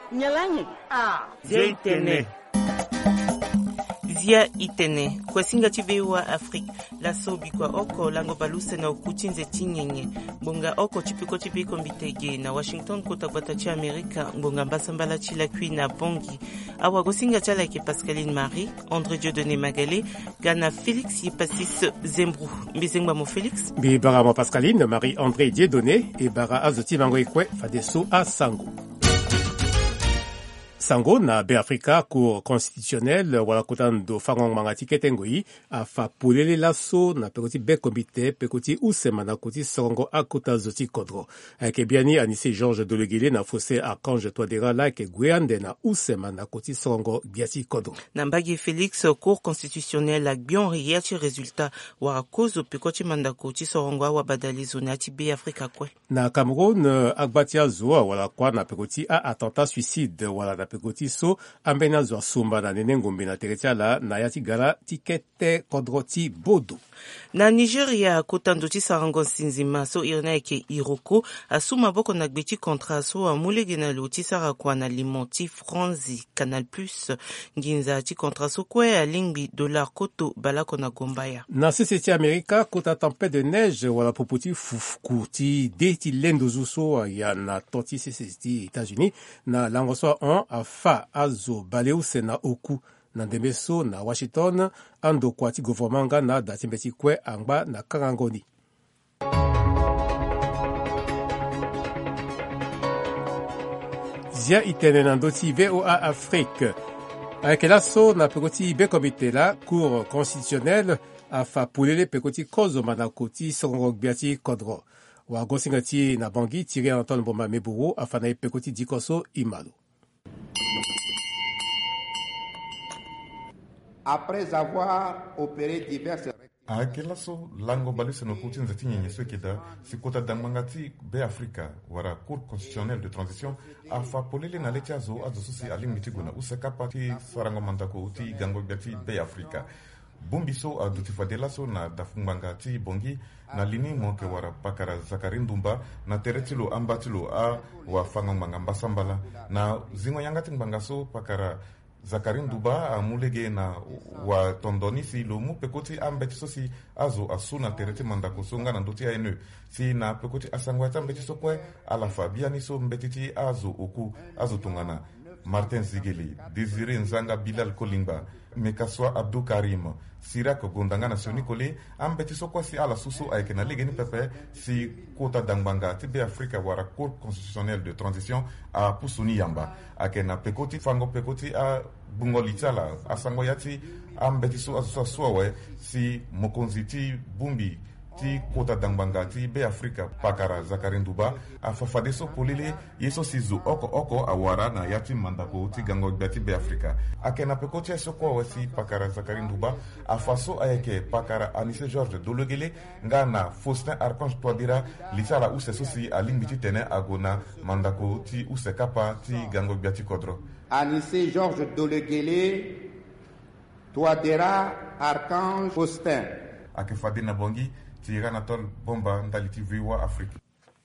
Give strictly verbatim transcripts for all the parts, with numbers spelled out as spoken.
nyalangi ah zia itene zia itene kwasinga chivewa Afrique la sobi kwa oko lango baluse na ukuchinze tinyenye bonga oko chipiko chipiko mbitege na Washington kota kwata cha Amerika bonga mbasambala chila kui na bongi awa gosinga chala ke Pascaline Marie André Dieudonné Magalé Gana Félix Yipasis Zembru mbizengwa mo Félix bi bara mo Pascaline Marie André Dieudonné et bara azoti mango ekwe fadeso a sango Sango na Beafrika Cour constitutionnelle wala kutando fangong mangati ketengoi afa pulele laso na pekoti be komite pekoti usema na kuti songo akuta zoti kodro. Ake biani anise Georges Dolegele na fose Archange Touadéra la ke guande na usema na kuti songo biati kodro. Nambagi Félix Cour constitutionnelle ak bion riyachi resultat wara kozo pekoti mandako ti songo wa badalizo na ti Beafrika kwe. Na Cameroun akbatia zoa wala kwa na pekoti a attentat suicide wala na pekoti so ambena zwa sumba na nene ngombe na teretia la na yati gara tikete kodroti bodo. Na Nigeria kotando ti sarango sinzima so irna eke iroko asuma boko na gbeti kontra so amulege na lo ti sarakwa na limoti Franzi Canal Plus nginza ti kontra so kwe alingbi dollar koto balako na gombaya. Na seseti Amerika kota tempête de neige wala popoti fufku ti de ti lendo zuso ya na toti seseti États-Unis na langoso un afa azo baleu sena oku na ndemeso na Washington ando kwati government na datimbeti kwe angba na karangoni. Zia itene nandoti V O A Afrique. Avec l'asso na pekoti be komite la Cour constitutionnelle afa pulele pekoti kozo manakoti songo biati kodro. Wa gosingati na bangi tiré Antoine Bomba Meburu afana pekoti dikoso imalo. Après avoir opéré diverses akelaso lango balise no kuti nzati nyenye swekeda sikota damangati be Afrika wara Cour constitutionnelle de transition afa polele na letiazo azosusi alimiti guna usekapa ti sarango mandako uti gango gati be Afrika bombiso adutifadelaso na dafunganga ti bongi na lini monke wara pakara Zakari Ndumba na teretilo ambatilo a wa fanganga mbasambala na zingo yangati mbangaso pakara Zakari Ndumba amulege na wa tondoni si lomu pekoti ambeti sosi azo asuna terete mandako songa na ndoti aenu si na pekoti asangwata mbeti sokwe ala fabiani so mbetiti azo oku azo tungana Martin Zigeli, Désiré Nzanga Bilal Kolingba, Mekaswa Abdou Karim, Sirak Gondanga Nasioni Kole, ambeti sokwa si ala susu aike na ligeni pepe si kota dangbanga tibe Afrika wara Cour constitutionnelle de transition a pusuni yamba. Ake na pekoti fango pekoti a bungolitala asango yati ambeti so aso suawe si mokonziti bumbi ti kota dangbanga ti be Afrika pakara Zakari Ndumba afafadeso polele yeso sizu oko oko awara na yati mandako ti gango bati be Afrika akena pekoti eso kwa wasi pakara Zakari Ndumba afaso ayeke pakara Anise Georges Dolegele ngana Faustin Archange Touadéra litala use sosi alimbiti tene agona mandako ti use kapa ti gango bati kodro Anise Georges Dolegele Touadéra Archange Faustin akefadina bongi Tirana Tol Bomba Ndaliti V O A Afrique.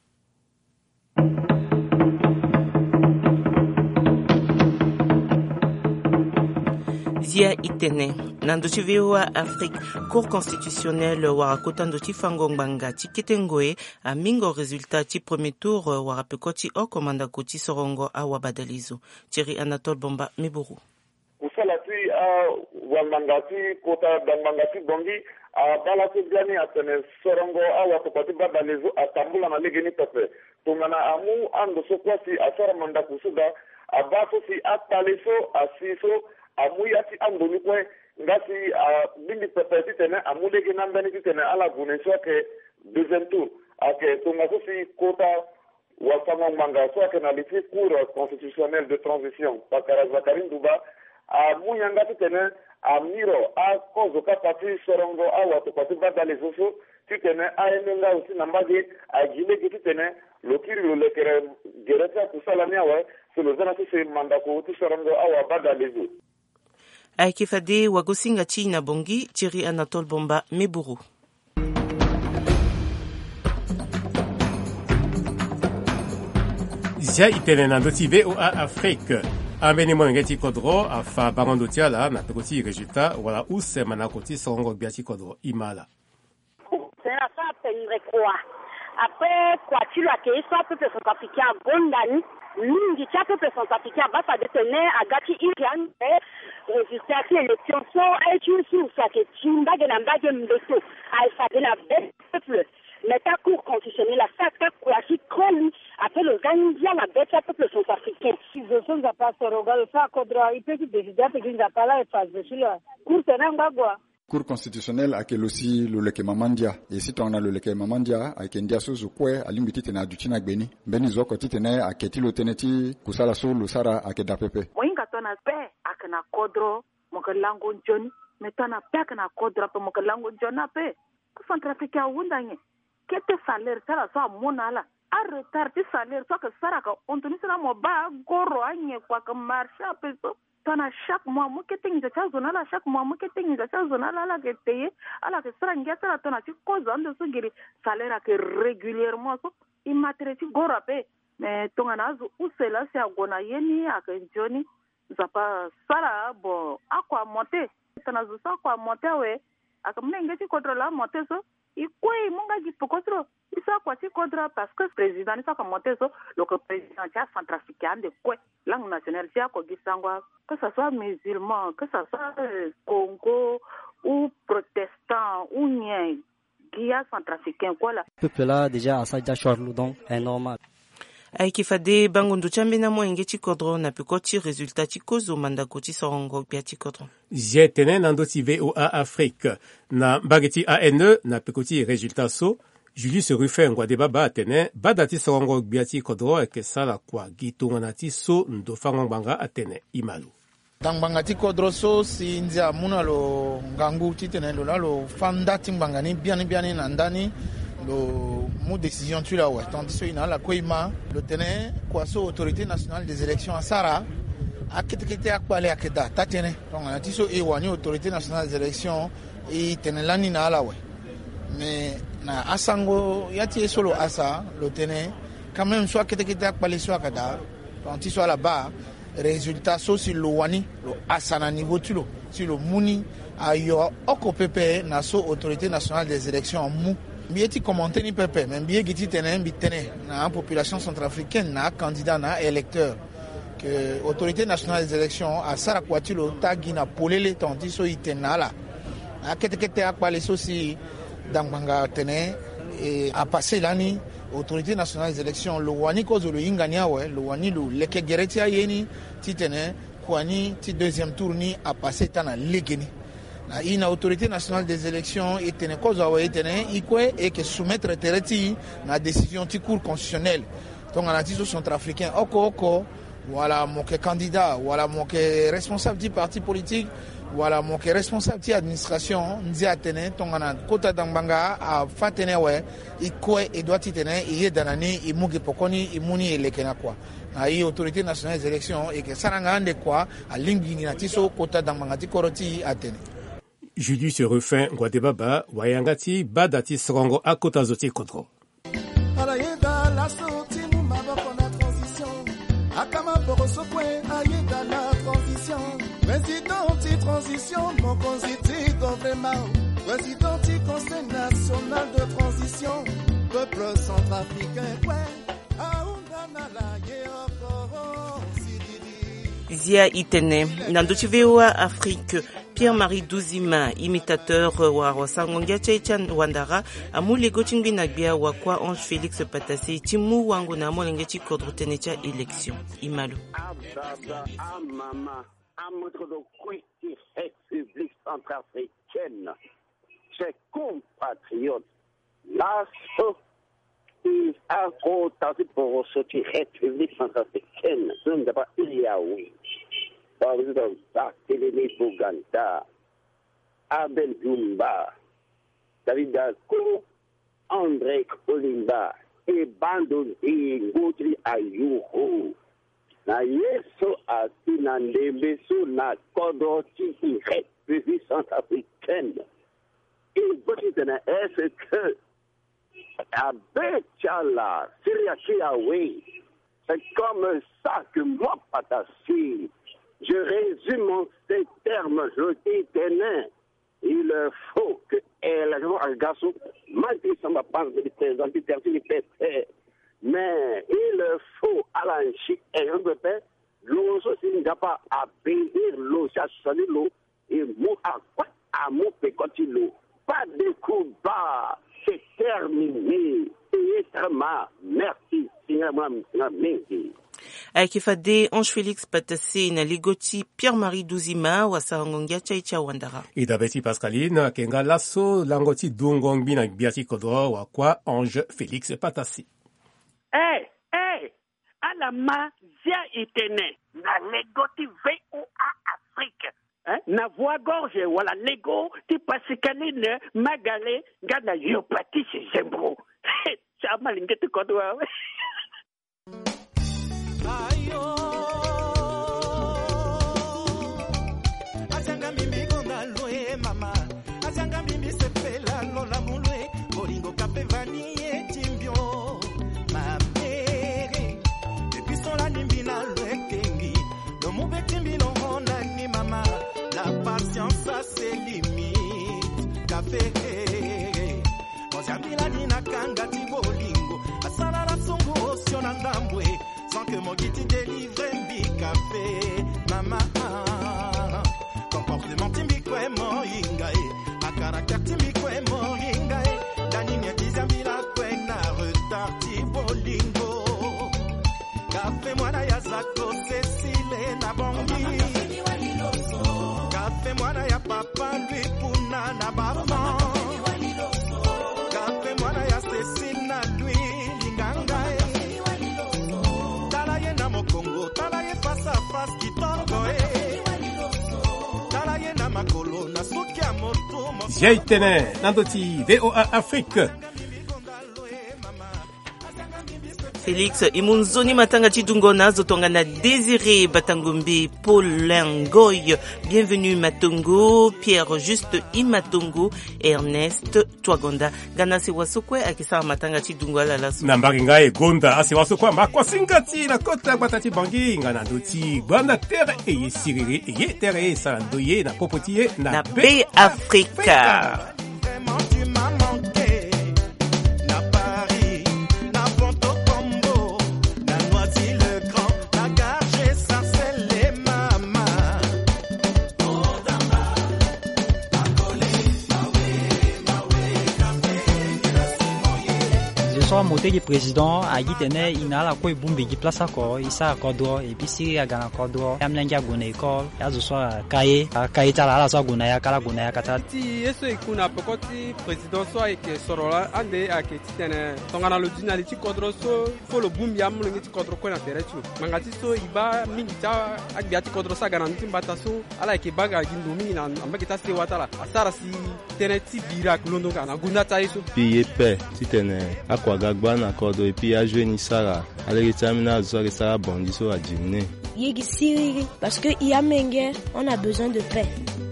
Zia itene nandochi V O A Afrique Cour constitutionnelle wara kotando ti fangongbanga ti ketengoe a mingo resultat ti premier tour wara pekoti o komanda koti sorongo awa badalizo Thierry Anatole Bomba Meburu. Kusala ti wamangati kota dangmangati bongi a bala biani atene sorongo awa topati badalizo atambula na ligeni pepe tumana amu ando sokwasi asara manda kusuda abaso si ataliso asiso amu yati ando nikwe ngasi a bindi pepe titene amu legi nambani titene ala guneso ke deuxième tour ake tumaso si kota wasama manga so ke na liti Cour constitutionnelle de transition pakara Zakari Ndumba amu yanga titene amiro a kozo kapati sorongo awa topati badalizo so titene ayenga usi nambage ajile titene lokiri lo lekere gereza kusala niawe selo zana se mandako ti sorongo awa badalizo aikifade wagosinga china bongi Thierry Anatole Bomba Meburu. zia itene na ndoti V O A Afrique ambeni monengeti kodro afa bangondo tiala na pekoti resultat wala usema na koti songo biati kodro imala. C'est la ça peine quoi. Après quoi tu l'as que ça peut se appliquer à Gondani, mingi tu peut se appliquer à basa de tenir à gati Irian et résultat de l'élection so et tu sur ça que tu m'bague na m'bague m'beto à ça de la peuple. Mais ta cour constitutionnelle la ça que quoi qui colle après le Gambia la bête peuple sont africains. Ils sont pas sorogal ça kodra il peut décider que ils pas là et face dessus là. Cour tenangwa Cour constitutionnelle a quel aussi le leke mamandia et si on a le leke mamandia a kendia so zokwe alimbiti tena dutina gbeni beni zoko titene a ketilo teneti kusala so lusara a kedapepe moinga tona pe akana kodro mokalango joni metana pe akana kodro pe mokalango jona pe centrafrica wundanye kete salaire sala so monala a retard de salaire so que sara ka ontoni sala mo ba goro anye kwa ka marcha pe so tana chaque mois mo ke tengi cha zona la chaque mois mo ke tengi cha zona la la ke paye ala ke sara ngia sara tona ti koza ndo so giri salaire ke régulièrement so imatre ti goro pe mais tonga na zo usela se agona yeni akenjoni zapa sara bo akwa monter tana zo sa kwa monter we akamnenge ti contrôler monter so ikwe munga gipokotro isa kwa ti contrôler parce que président ni sa kwa monter so le président ja centrafricain de quoi langue nationale ja ko gisangwa que ça soit musulman que ça soit Congo ou protestant ou nien guia centrafricain quoi là peuple là déjà à ça déjà charlou donc est normal aikifade bangondo chambe na mwenge chikodro na pikoti resultat chikozo manda koti sorongo pia chikodro jetene na ndoti V O A Afrique na bageti A N E na pikoti resultat so Julius Ruffin ngwa debaba atene badati sorongo biati kodro eke sala kwa gitunga nati so ndofango banga atene imalu Tangbanga ti kodro so si ndia muna lo ngangu titene lo la lo fanda timbangani biani biani nandani lo mot décision tu la ouais tandis que ina la koima le tenait quoi so autorité nationale des élections à Sara a ketekete akwale akeda tatene donc na tiso e wani autorité nationale des élections e tenelani na la ouais mais na asango yati solo asa le tenait quand même soit ketekete akwale soit kada donc tiso là-bas résultat so si lo wani lo asana niveau tu lo si lo muni ayo okopepe na so autorité nationale des élections mu bieti commenter ni pepe même bien giti tenen bitene na population centrafricaine na candidat na électeur que autorité nationale des élections à Sarakwatilo tagina polele tanti so itena la a ketekete akpale so si danganga tene et a passé l'année autorité nationale des élections lo wani ko zo lo ingania we lo wani lo leke gereti ayeni titene kwani ti deuxième tour ni a passé tana legeni na ina autorité nationale des élections etene koza wa etene ikwe et que soumettre tereti na décision ti cour constitutionnelle donc en antiso centrafricain oko oko voilà mon candidat voilà mon responsable du parti politique voilà mon responsable de l'administration nzi atene tongana kota dambanga a fatene we ikwe et doit itene iye danani imuge pokoni imuni elekena kwa na hii autorité nationale des élections et que saranga ande kwa a lingi na tiso kota dambanga ti koroti atene Julius Ruffin Ngwadebaba wayangati badati sorongo akota zoti kodro alayeda la sortie mu maboko na transition akama boroso kwe ayeda la transition président ti transition mon constitue vraiment président ti conseil national de transition peuple centrafricain kwe aundana la yeokoro Zia itene nandochi V O A Afrique Pierre-Marie Douzima imitateur wa wasangongia chechan wandara amule gochingbi nagbia wa kwa Ange Félix Patase timu wangu na molenge chi kodro tenecha élection imalu mama amoto do kwiti République centrafricaine ses compatriotes la so is a kota pour sortir République centrafricaine zone d'aba Yaoui par exemple Barthélémy Boganda, Abel Dumba, David Dako, André Kolimba et Bandon et Godri Ayuho. Na yeso asina ndebeso na kodoti République centrafricaine. Et Botitana est que Abel Chala, Syria Kiawe, C'est comme ça que moi, Patassi, je résume en ces termes, je dis, Ténin, il faut que elle a garçon, malgré ça m'a pas de présenter mais il faut à la chic et un peu près, l'eau aussi n'a pas à payer l'eau, ça salut l'eau, et moi à quoi à mon petit l'eau. Pas de coup bas, c'est terminé. Et merci, merci. Aikifade Ange Félix Patassi na ligoti Pierre-Marie Douzima wa sarangongia chaicha wandara. Idabeti Pascaline kenga lasso langoti dungongbi na biati kodro wa kwa Ange Félix Patassi. Eh, eh, alama zia itene na legoti V O A Afrique. Hein? Na voix gorge wala lego ti pasikaline magale ngana yopati sembro. Chama lingete kodwa. Ayo Azanga mimi konda loe mama Azanga mimi sepela lola mulwe Bolingo kape vani e timbio Mamere Depuis son la nimbi na loe kengi No mube timbi no honda ni mama La patience a ses limites Café Mozambila ni na kanga ti bolingo Asala la sungu osiona ndambwe sans que mon guide délivre un big café, maman. Comportement timbico est mon ingae, à caractère timbico est mon ingae. La ligne dizambi la kwen na retardi bolingo. Café moi na yazako Cécile na bongi. Café moi na ya papa lui puna na baban. Café moi na ya Cécile na lui lingangae. Congo, talaye face à face qui tombe, talaye na makolo na sokia moto. Jaitene, nandoti V O A Afrique. Félix Imunzoni matanga chidungo nazo tonga na Désiré Batangombi Paul Langoy. Bienvenue Matongo, Pierre Juste Imatongo, Ernest Twagonda. Gana se wasokwe akisa matanga chidungo ala laso. Nambari ngai Gonda ase wasokwa makwa singati na kota batati bangi ngana doti banda terre e siriri e terre sa doye na popotier na, na B Africa. Motegi président a gitene ina la ko bumbi gi place ko isa kodro et puis si ya gana kodro amlenga guna école ya zo so kaye kaye tala la so guna ya kala guna ya kata ti eso ikuna pokoti président so ke sorola ande ake titene tongana lo dinali ti kodro so fo lo bumbi amlenga ti kodro ko na teretu mangati so iba mingi ta agbiati kodro sa gana ntimbata so ala ke baga gindu mingi na ambakita se watala asara si teneti bira kulondo kana guna ta eso piye pe titene akwa Gagban Kodo et puis à jouer Nisara. Allez, terminer à Zoé Sara Bondiso à dîner. Yégisiri, parce qu'il y a Mengue, on a besoin de paix.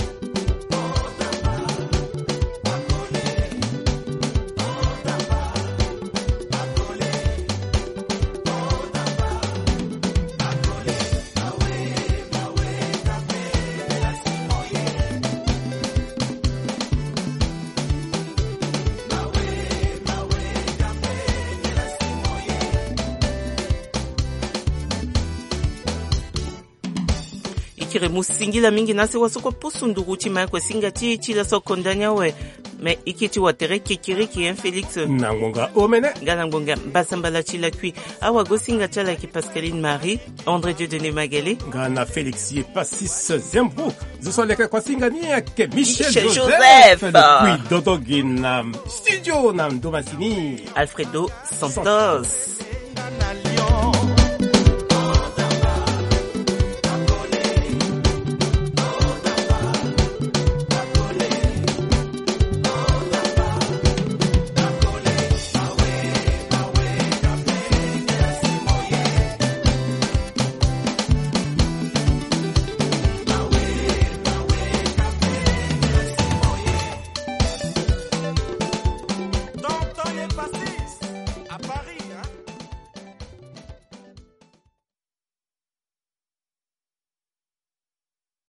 Kire musingila mingi nase wasoko posunduru chima kwa singati chila sokondanya we me ikiti watere kikiri ki Félix nangonga omene galangonga basambala chila kui awa gosinga chala ki Pascaline Marie André Dieudonné Magalé gana Félix ye Passis Zembrou zo so leka kwa singa ni ke Michel, Michel Joseph, Joseph. Depuis Dodogin studio nam Domasini Alfredo Santos